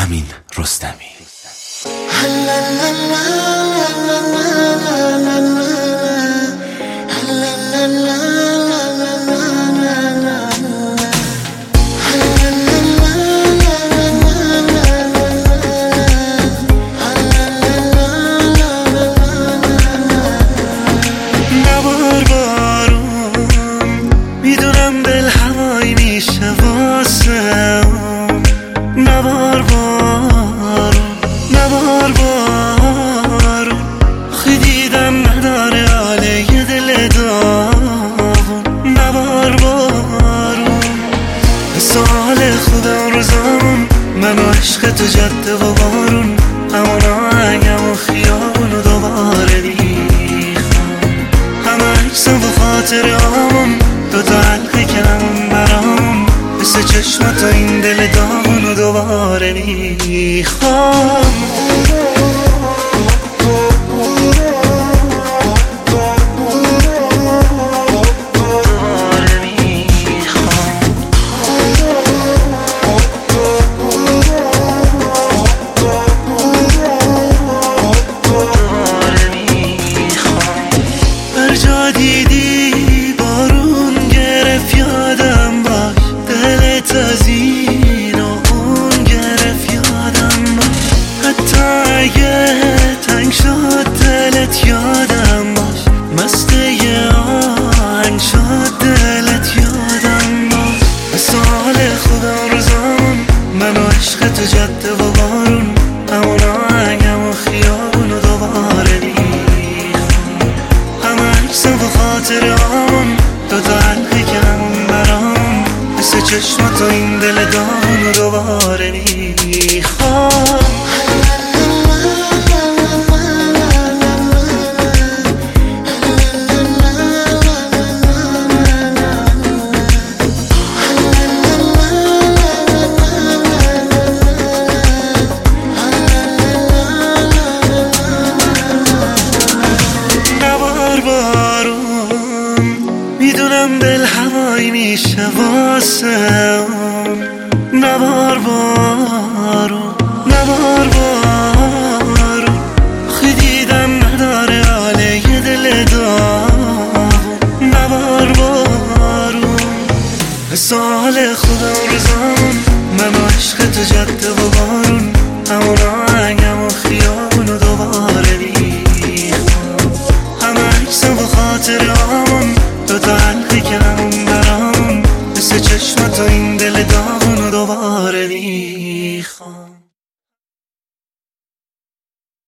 امین رستمی. میدونم دل هوایی میشه واسه نبار بارون خی دیدم نداره حاله یه دل داغون. نبار بارون سال خودم روزامون من و عشق تو جده و بارون، همون آهنگم و خیابون و دوباره دیخم همه عکسم و خاطرامون دوتا حلقه کنم برام مثل چشمات و این دل داغون و دوباره میخوام. برجا دیدی بارون گرفت یادم باش، دلت از این و اون گرفت یادم باش، حتی اگه تنگ شد دلت یادم باش، مست یه آهنگ شد دلت یادم باش. مثال خدا روزان من و عشق تو جده و بارون، همون آهنگم و خیابون و دوباره میخوام همه عکسم و خاطرامون دوتا حلقه کنم برام مثل چشمات و این دل داغون و دوباره میخوام. میدونم دل هوایی میشه واسه نبار بارون خی دیدم نداره حاله یه دل داغون. نبار بارون سال خدا روزان من و عشق تو جده و بارون، همون آهنگم و خیابون و دوباره میخوام همه عکسم و خاطرامون دوتا حلقه کنم برام مثل چشمات و این دل داغون و دوباره میخوام.